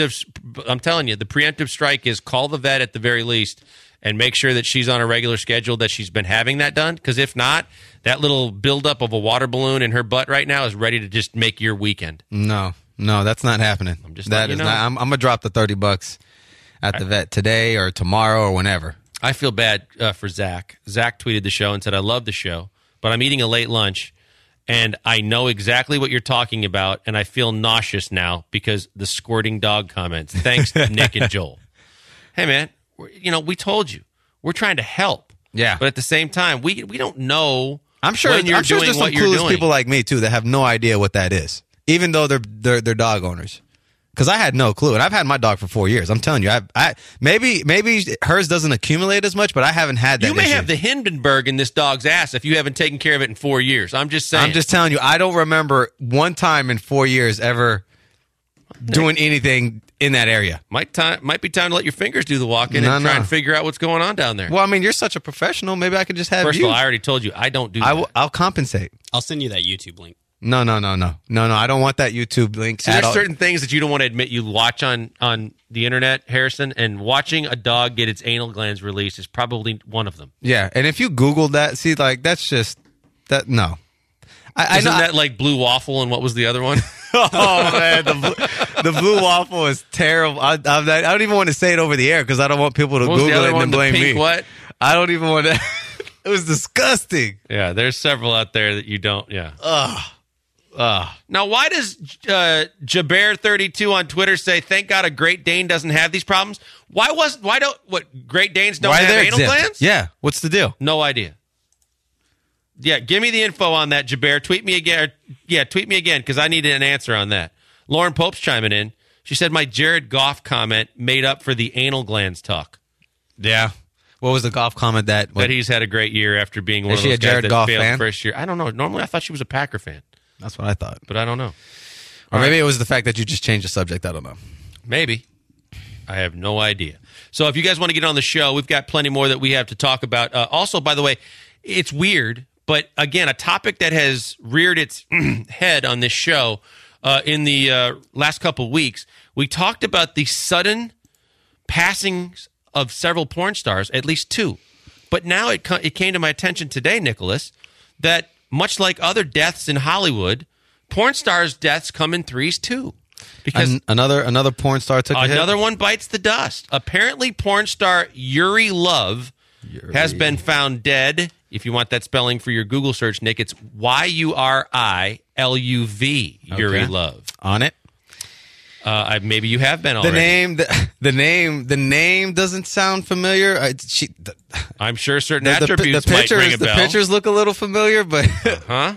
I'm telling you, the preemptive strike is call the vet at the very least and make sure that she's on a regular schedule, that she's been having that done. Because if not, that little buildup of a water balloon in her butt right now is ready to just make your weekend. No, that's not happening. I'm just letting you know. I'm going to drop the $30 at the vet today or tomorrow or whenever. I feel bad for Zach. Zach tweeted the show and said, I love the show, but I'm eating a late lunch, and I know exactly what you're talking about, and I feel nauseous now because the squirting dog comments. Thanks, Nick and Joel. Hey, man, we told you. We're trying to help. Yeah. But at the same time, we don't know I'm sure when you're doing there's some what you're clueless doing. people like me, too, that have no idea what that is, even though they're dog owners. Because I had no clue, and I've had my dog for 4 years. I'm telling you, maybe hers doesn't accumulate as much, but I haven't had that. You may issue. have the Hindenburg in this dog's ass if you haven't taken care of it in 4 years. I'm just saying. I'm just telling you, I don't remember one time in 4 years ever doing anything in that area. Might be time to let your fingers do the walking and try and figure out what's going on down there. Well, I mean, you're such a professional. Maybe I could just have First you. of all, I already told you I don't do that. I'll compensate. I'll send you that YouTube link. No. I don't want that YouTube link. So there's certain things that you don't want to admit you watch on the internet, Harrison, and watching a dog get its anal glands released is probably one of them. Yeah, and if you Googled that, see, like, that's just, that, no. Isn't that like Blue Waffle and what was the other one? Oh, man, the Blue Waffle is terrible. I don't even want to say it over the air because I don't want people to Google it and then blame me. What? I don't even want to. It was disgusting. Yeah, there's several out there that you don't, yeah. Now, why does Jaber32 on Twitter say, "Thank God a Great Dane doesn't have these problems"? Great Danes don't have anal glands? Yeah, what's the deal? No idea. Yeah, give me the info on that, Jaber. Tweet me again. Tweet me again because I need an answer on that. Lauren Pope's chiming in. She said my Jared Goff comment made up for the anal glands talk. Yeah. What was the Goff comment that he's had a great year after being one of those guys that failed first year? I don't know. Normally, I thought she was a Packer fan. That's what I thought. But I don't know. Or maybe it was the fact that you just changed the subject. I don't know. Maybe. I have no idea. So if you guys want to get on the show, we've got plenty more that we have to talk about. Also, by the way, it's weird, but again, a topic that has reared its head on this show in the last couple of weeks, we talked about the sudden passings of several porn stars, at least 2. But now it came to my attention today, Nicholas, that much like other deaths in Hollywood, porn stars' deaths come in 3s too. Because another porn star took a hit? Another one bites the dust. Apparently, porn star Yuri Love has been found dead. If you want that spelling for your Google search, Nick, it's Yuriluv, Yuri Love. On it? Maybe you have been already. The name doesn't sound familiar. I'm sure certain attributes might ring a bell. The pictures look a little familiar, but huh?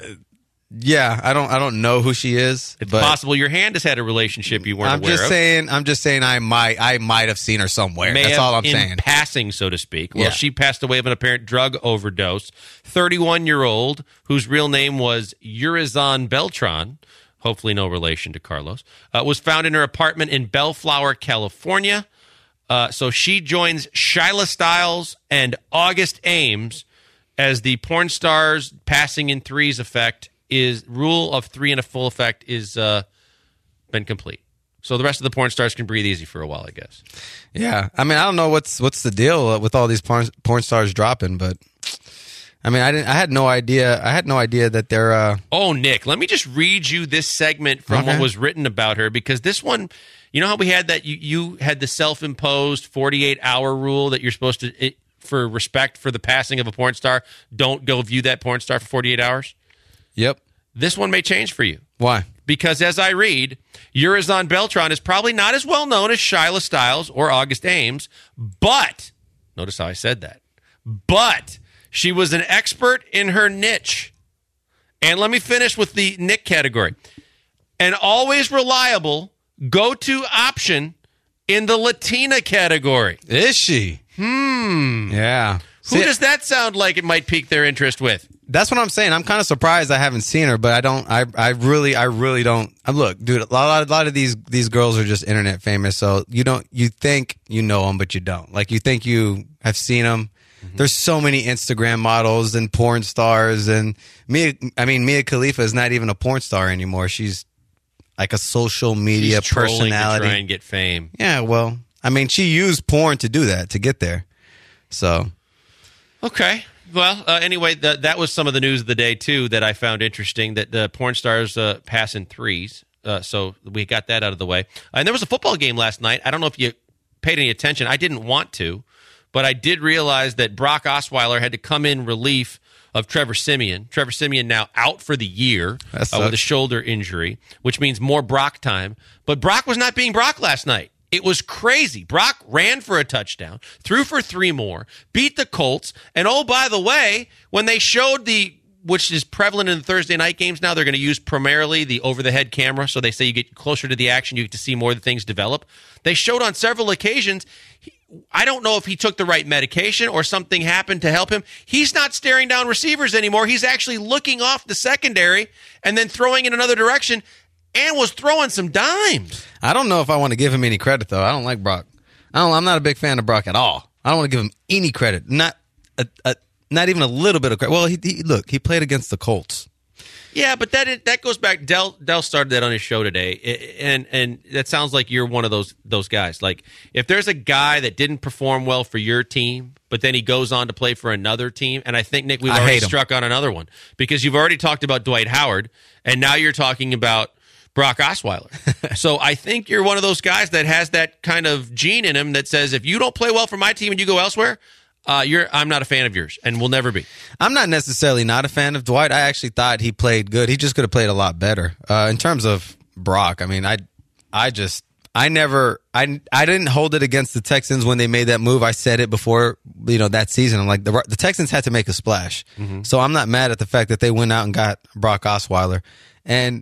Yeah, I don't know who she is. It's possible your hand has had a relationship you weren't aware of. I'm just saying I might have seen her somewhere. That's all I'm saying. In passing, so to speak. Well, Yeah. she passed away of an apparent drug overdose. 31-year-old, whose real name was Urizan Beltran, hopefully no relation to Carlos, was found in her apartment in Bellflower, California. So she joins Shyla Stiles and August Ames as the porn stars passing in 3s effect rule of 3 in a full effect is been complete. So the rest of the porn stars can breathe easy for a while, I guess. Yeah, I mean, I don't know what's the deal with all these porn stars dropping, but I mean, I had no idea. I had no idea that they're. Oh, Nick, let me just read you this segment from what was written about her, because this one, you know how we had that you had the self-imposed 48-hour rule that you're supposed to, for respect for the passing of a porn star, don't go view that porn star for 48 hours. Yep. This one may change for you. Why? Because as I read, Yurizan Beltran is probably not as well known as Shyla Stiles or August Ames, but notice how I said that. But she was an expert in her niche. And let me finish with the Nick category. An always reliable go-to option in the Latina category. Is she? Yeah. Who does that sound like it might pique their interest with? That's what I'm saying. I'm kind of surprised I haven't seen her, but I don't. I really don't. Look, dude, a lot of these girls are just internet famous. So you think you know them, but you don't. Like, you think you have seen them. Mm-hmm. There's so many Instagram models and porn stars, and Mia Khalifa is not even a porn star anymore. She's like a social media personality. To try and get fame. Yeah, well, I mean, she used porn to do that, to get there. So, okay. Well, anyway, that was some of the news of the day, too, that I found interesting, that the porn stars pass in threes. So we got that out of the way. And there was a football game last night. I don't know if you paid any attention. I didn't want to, but I did realize that Brock Osweiler had to come in relief of Trevor Siemian. Trevor Siemian now out for the year with a shoulder injury, which means more Brock time. But Brock was not being Brock last night. It was crazy. Brock ran for a touchdown, threw for 3 more, beat the Colts, and oh, by the way, when they showed which is prevalent in the Thursday night games now, they're going to use primarily the over-the-head camera, so they say you get closer to the action, you get to see more of the things develop. They showed on several occasions, I don't know if he took the right medication or something happened to help him. He's not staring down receivers anymore. He's actually looking off the secondary and then throwing in another direction, and was throwing some dimes. I don't know if I want to give him any credit, though. I don't like Brock. I'm not a big fan of Brock at all. I don't want to give him any credit. Not even a little bit of credit. Well, he played against the Colts. Yeah, but that goes back. Dell started that on his show today, and that sounds like you're one of those guys. Like, if there's a guy that didn't perform well for your team, but then he goes on to play for another team, and I think, Nick, we've already struck on another one, because you've already talked about Dwight Howard, and now you're talking about Brock Osweiler. So I think you're one of those guys that has that kind of gene in him that says, if you don't play well for my team and you go elsewhere, I'm not a fan of yours and will never be. I'm not necessarily not a fan of Dwight. I actually thought he played good. He just could have played a lot better. In terms of Brock, I mean, I didn't hold it against the Texans when they made that move. I said it before, that season. I'm like, the Texans had to make a splash. Mm-hmm. So I'm not mad at the fact that they went out and got Brock Osweiler. And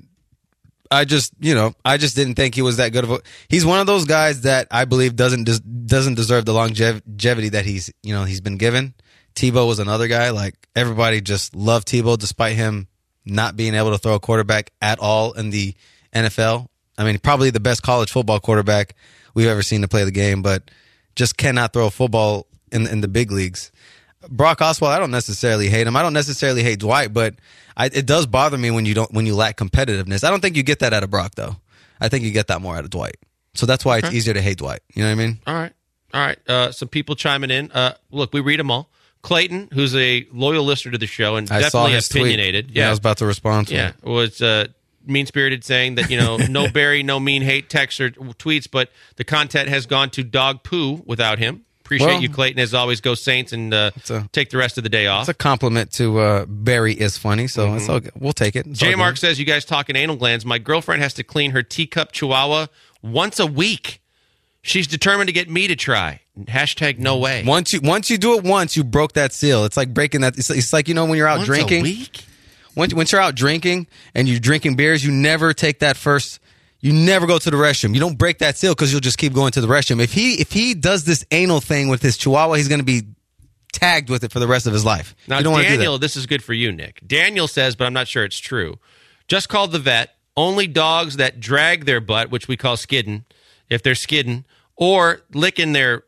I just didn't think he was that good of he's one of those guys that I believe doesn't deserve the longevity that he's been given. Tebow was another guy. Like, everybody just loved Tebow despite him not being able to throw a quarterback at all in the NFL. I mean, probably the best college football quarterback we've ever seen to play the game, but just cannot throw a football in the big leagues. Brock Osweiler, I don't necessarily hate him. I don't necessarily hate Dwight, but it does bother me when you lack competitiveness. I don't think you get that out of Brock, though. I think you get that more out of Dwight. So that's why it's easier to hate Dwight. You know what I mean? All right. Some people chiming in. Look, we read them all. Clayton, who's a loyal listener to the show and definitely opinionated. Yeah, I was about to respond to him. Was mean-spirited, saying that, no Barry, no mean hate texts or tweets, but the content has gone to dog poo without him. Appreciate you, Clayton. As always, go Saints, and take the rest of the day off. It's a compliment to Barry is funny, so it's okay. We'll take it. J. Mark says, you guys talking anal glands. My girlfriend has to clean her teacup chihuahua once a week. She's determined to get me to try. # no way. Once you do it once, you broke that seal. It's like breaking that. It's like, when you're out drinking. Once a week? Once you're out drinking and you're drinking beers, you never take that first. You never go to the restroom. You don't break that seal because you'll just keep going to the restroom. If he does this anal thing with his chihuahua, he's going to be tagged with it for the rest of his life. Now, you don't Daniel, this is good for you, Nick. Daniel says, but I'm not sure it's true. Just called the vet. Only dogs that drag their butt, which we call skidding, if they're skidding, or licking their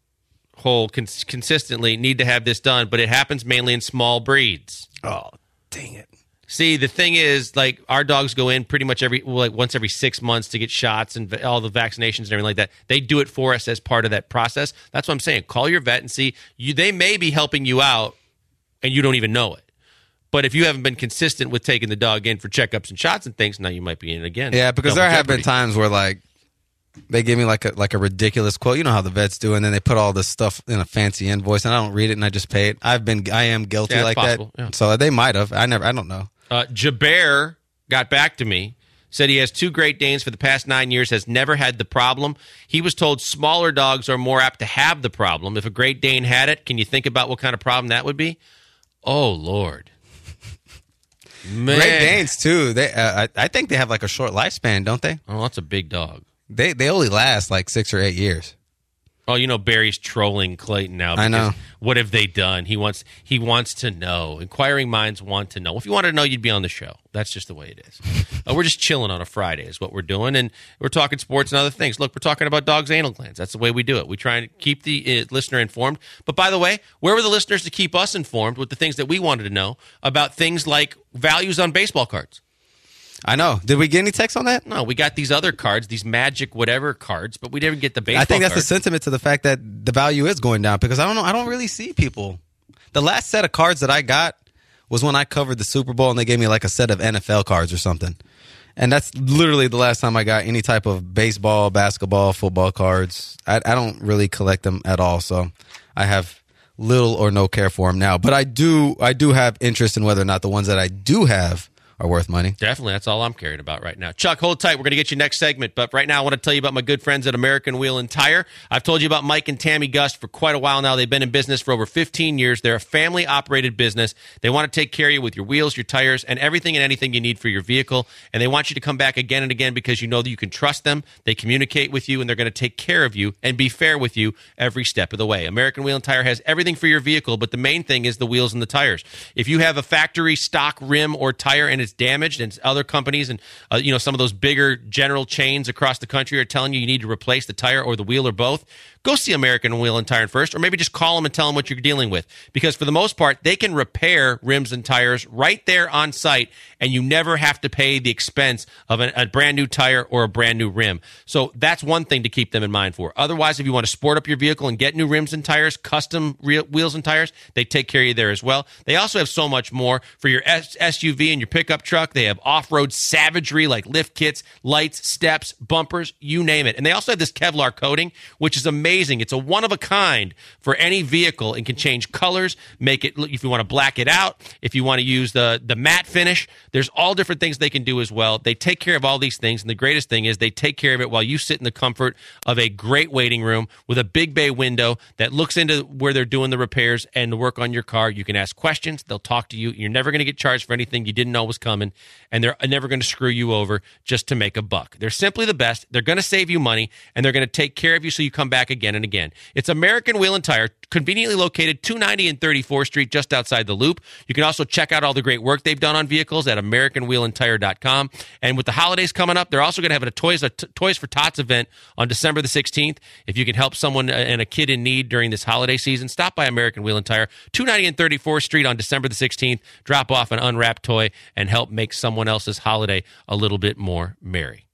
hole consistently, need to have this done, but it happens mainly in small breeds. Oh, dang it. See, the thing is, like, our dogs go in pretty much once every 6 months to get shots and all the vaccinations and everything like that. They do it for us as part of that process. That's what I'm saying. Call your vet and see. They may be helping you out and you don't even know it. But if you haven't been consistent with taking the dog in for checkups and shots and things, now you might be in again. Yeah, because there have been jeopardy. times where like they give me like a ridiculous quote. You know how the vets do, and then they put all this stuff in a fancy invoice, and I don't read it, and I just pay it. I am guilty Yeah, like possible. that. Yeah. So they might have. I don't know. Jaber got back to me, said he has 2 Great Danes for the past 9 years, has never had the problem. He was told smaller dogs are more apt to have the problem. If a Great Dane had it, can you think about what kind of problem that would be? Oh, Lord. Man. Great Danes too. They, I think they have like a short lifespan, don't they? Oh, that's a big dog. They only last like 6 or 8 years. Oh, you know Barry's trolling Clayton now. I know. What have they done? He wants to know. Inquiring minds want to know. If you wanted to know, you'd be on the show. That's just the way it is. We're just chilling on a Friday is what we're doing, and we're talking sports and other things. Look, we're talking about dogs' anal glands. That's the way we do it. We try and keep the listener informed. But by the way, where were the listeners to keep us informed with the things that we wanted to know about things like values on baseball cards? I know. Did we get any text on that? No, we got these other cards, these magic whatever cards, but we didn't get the baseball I think that's cards. the sentiment to the fact that the value is going down because I don't know. I don't really see people. The last set of cards that I got was when I covered the Super Bowl and they gave me like a set of NFL cards or something. And that's literally the last time I got any type of baseball, basketball, football cards. I don't really collect them at all. So I have little or no care for them now. But I do have interest in whether or not the ones that I do have are worth money. Definitely. That's all I'm caring about right now. Chuck, hold tight. We're going to get you next segment. But right now, I want to tell you about my good friends at American Wheel and Tire. I've told you about Mike and Tammy Gust for quite a while now. They've been in business for over 15 years. They're a family-operated business. They want to take care of you with your wheels, your tires, and everything and anything you need for your vehicle. And they want you to come back again and again because you know that you can trust them. They communicate with you, and they're going to take care of you and be fair with you every step of the way. American Wheel and Tire has everything for your vehicle, but the main thing is the wheels and the tires. If you have a factory stock rim or tire and it's damaged, and other companies and some of those bigger general chains across the country are telling you need to replace the tire or the wheel or both, go see American Wheel and Tire first, or maybe just call them and tell them what you're dealing with. Because for the most part, they can repair rims and tires right there on site, and you never have to pay the expense of a brand new tire or a brand new rim. So that's one thing to keep them in mind for. Otherwise, if you want to sport up your vehicle and get new rims and tires, custom wheels and tires, they take care of you there as well. They also have so much more for your SUV and your pickup truck. They have off-road savagery like lift kits, lights, steps, bumpers, you name it. And they also have this Kevlar coating, which is amazing. It's a one-of-a-kind for any vehicle and can change colors, make it, if you want to black it out, if you want to use the matte finish, there's all different things they can do as well. They take care of all these things, and the greatest thing is they take care of it while you sit in the comfort of a great waiting room with a big bay window that looks into where they're doing the repairs and the work on your car. You can ask questions. They'll talk to you. You're never going to get charged for anything you didn't know was coming, and they're never going to screw you over just to make a buck. They're simply the best. They're going to save you money, and they're going to take care of you so you come back again and again. It's American Wheel and Tire, conveniently located 290 and 34th Street, just outside the Loop. You can also check out all the great work they've done on vehicles at AmericanWheelAndTire.com. And with the holidays coming up, they're also going to have a Toys for Tots event on December the 16th. If you can help someone and a kid in need during this holiday season, stop by American Wheel and Tire, 290 and 34th Street on December the 16th. Drop off an unwrapped toy and help make someone else's holiday a little bit more merry.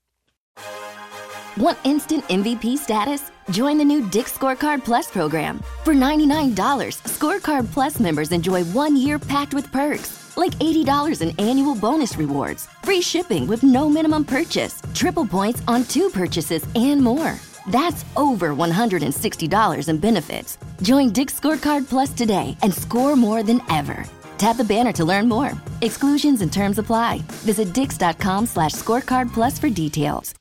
Want instant MVP status? Join the new Dick's Scorecard Plus program. For $99, Scorecard Plus members enjoy 1 year packed with perks, like $80 in annual bonus rewards, free shipping with no minimum purchase, triple points on 2 purchases, and more. That's over $160 in benefits. Join Dick's Scorecard Plus today and score more than ever. Tap the banner to learn more. Exclusions and terms apply. Visit Dix.com/scorecard plus for details.